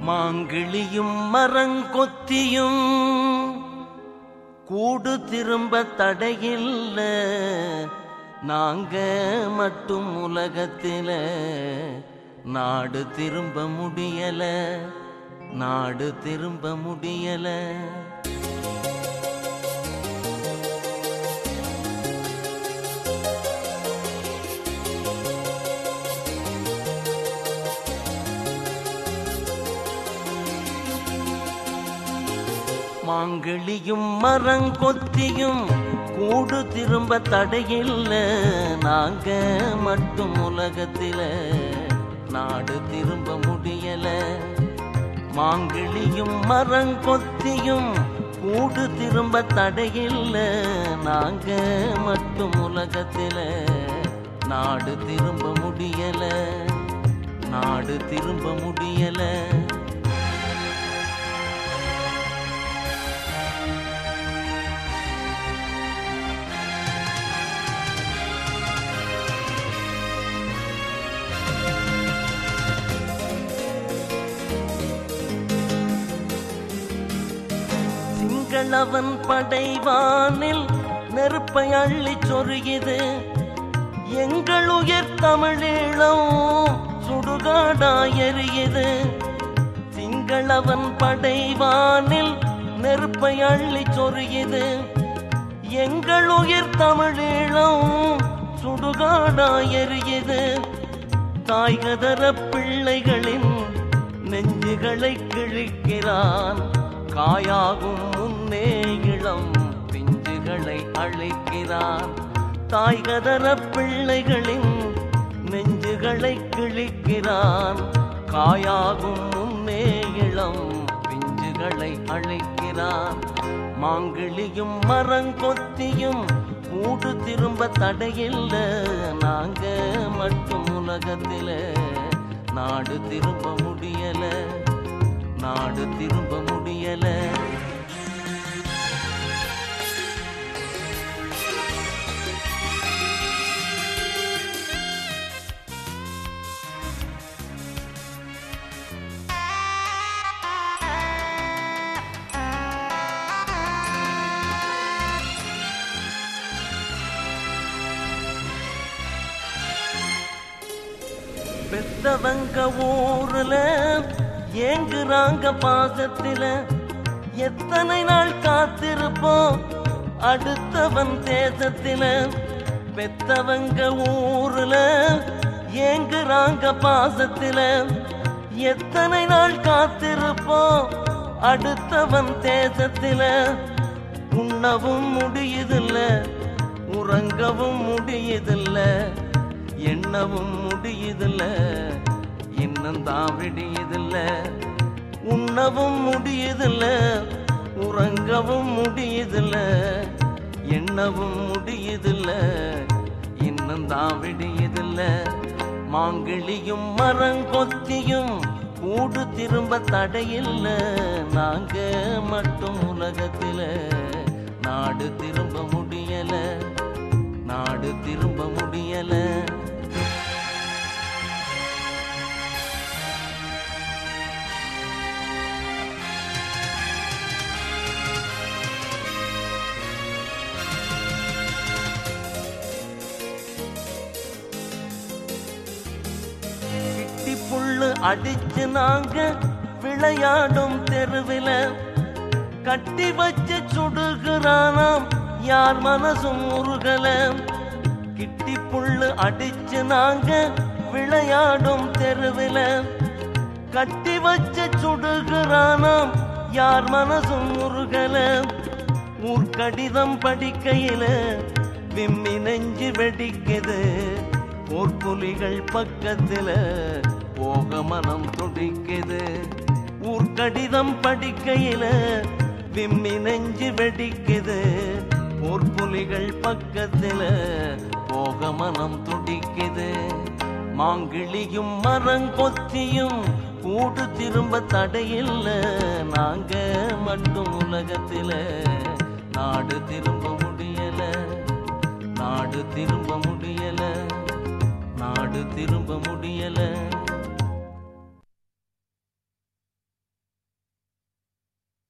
மாங்கிளியும் மரங்கொத்தியும் கூடு திரும்ப தடையில்ல, நாங்க மட்டும் உலகத்தில நாடு திரும்ப முடியல, நாடு திரும்ப முடியல. மாங்கிளியும் மரங்கொத்தியும் கூடு திரும்ப தடையில்ல, நாங்க மட்டும் உலகத்தில நாடு திரும்ப முடியல. மாங்கிளியும் மரங்கொத்தியும் கூடு திரும்ப தடையில்ல, நாங்க மட்டும் உலகத்தில நாடு திரும்ப முடியல, நாடு திரும்ப முடியல. சிங்களவன் படைவானில் நெருப்பை அள்ளி சொருகிது, எங்கள் உயிர் தமிழீழம் சுடுகாடாயறியது. சிங்களவன் படைவானில் நெருப்பை அள்ளி சொருகிது, எங்கள் உயிர் தமிழீழம் சுடுகாடாயறியது. தாய்கதர பிள்ளைகளின் நெஞ்சுகளை கிழிக்கிறான், காயாகும் முன்னே இளம் பிஞ்சுகளை அழைக்கிறான். தாய்கதர பிள்ளைகளின் நெஞ்சுகளை கிழிக்கிறான், காயாகும் முன்னே இளம் பிஞ்சுகளை அழைக்கிறான். மாங்கிளியும் மரங்கொத்தியும் கூடு திரும்ப தடையில்ல, நாங்க மட்டும் உலகத்தில நாடு திரும்ப முடியல, நாடு திரும்ப முடியல. பெத்தவங்க ஊருல ஏங்குறாங்க பாசத்தில, எத்தனை நாள் காத்திருப்போம் அடுத்தவன் தேசத்தில. பெத்தவங்க ஊருல ஏங்குறாங்க பாசத்தில, எத்தனை நாள் காத்திருப்போம் அடுத்தவன் தேசத்தில. உண்ணவும் முடியுதில்ல, உறங்கவும் முடியுதில்ல, எண்ணவும் முடியுதில்ல, இன்னந்தான் விடியுதில்ல. உண்ணவும் முடியுதில்ல, உறங்கவும் முடியுதில்ல, எண்ணவும் முடியுதில்ல, இன்னந்தான் விடியுதில்ல. மாங்கிளியும் மரங்கொத்தியும் கூடு திரும்ப தடையில்ல, நாங்க மட்டும் உலகத்தில நாடு திரும்ப முடியல, நாடு திரும்ப முடியல. புல்லு அடிச்சு நாங்க விளையாடும் தெருவில, கட்டி வச்சு சுடுகிறானாம் யார் மனசும் உருகல. கிட்டி புல்லு அடிச்சு நாங்க விளையாடும் தெருவில, கட்டி வச்சு சுடுகிறானாம் யார் மனசும் உருகல. ஊர்க்கடிதம் படிக்கையில விம்மி நெஞ்சு வெடிக்குது, போர்ப்புலிகள் பக்கத்தில போக மனம் துடிக்குது. ஊர்க்கடிதம் படிக்கையில விம்மி நெஞ்சு வெடிக்குது, போர்ப்புலிகள் பக்கத்தில போக மனம் துடிக்குது. மாங்கிளியும் மரங்கொத்தியும் கூடு திரும்ப தடையில்ல, நாங்க மட்டும் உலகத்தில நாடு திரும்ப முடியல, நாடு திரும்ப முடியல, நாடு திரும்ப முடியல.